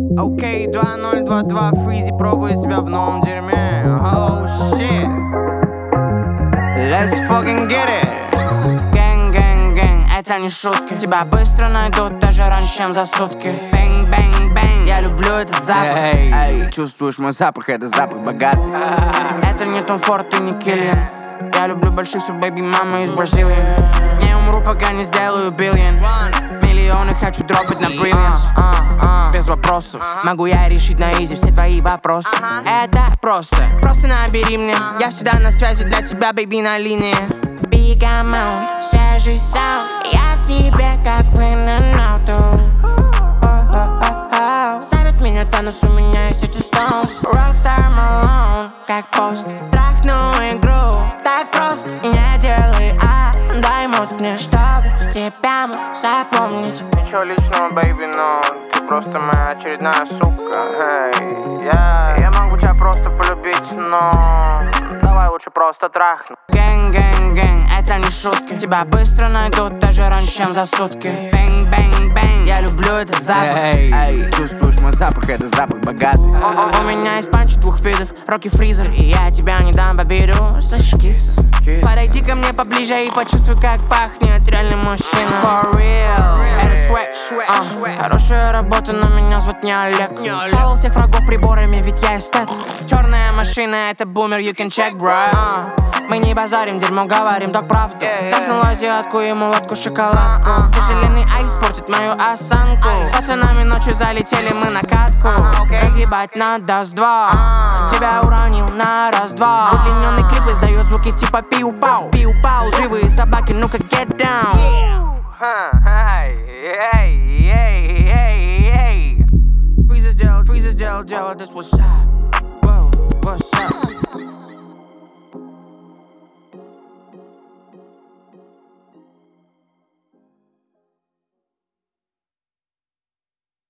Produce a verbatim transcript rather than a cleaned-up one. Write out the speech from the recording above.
Окей, два ноль два два, Фризи пробует себя в новом дерьме. Oh shit. Let's fucking get it. Gang, gang, gang, это не шутки. Тебя быстро найдут, даже раньше, чем за сутки. Bang, bang, bang, я люблю этот запах. Эй, эй, чувствуешь мой запах, это запах богатый. Это не Том Форд и не Киллиан. Я люблю больших, so baby мама из Бразилии. Не умру, пока не сделаю биллион. Миллионы хочу дропать на brilliance. uh, uh, Без вопросов, могу я решить на изи все твои вопросы. Это просто, просто набери мне. Я всегда на связи для тебя, baby, на линии. Big amount, свежий саунд. Я в тебе как в In-N-Out. Ставят меня тонус, у меня есть эти stones. Rockstar Malone, как пост. Трахну игру, так просто не делай, а дай мозг мне, чтобы тебя запомнить. Ничего личного, baby, но ты просто моя очередная сука. Hey, yeah. Я могу тебя просто полюбить, но давай лучше просто трахну. Gang, gang, gang, это не шутки. Тебя быстро найдут, даже раньше, чем за сутки. Bang, bang, bang, я люблю этот запах. Эй, эй, чувствуешь мой запах, это запах богатый. У меня есть панч двух видов, Рокки Фризер, и я тебя не дам, поберу. Слышишь, кис? Подойди ко мне поближе и почувствуй, как пахнет реальный мужчина. For real, это sweat, uh. Хорошая работа, но меня зовут не Олег. Схавал всех врагов приборами, ведь я эстет. Черная машина, это бумер, you can check, bro. uh. Мы не базарим, дерьмо говорим, так правду. Трахнул азиатку и мулатку шоколадку. Тяжеленный айс портит мою осанку. Пацанами ночью залетели мы на катку. Разъебать надо с два. Тебя уронил на раз-два. Удлиненный клип издает звуки типа пиу-пау. Пиу-пау, живые собаки, ну-ка get down. Фризи сделал, Фризи сделал дело, this what's up. Whoa, what's up?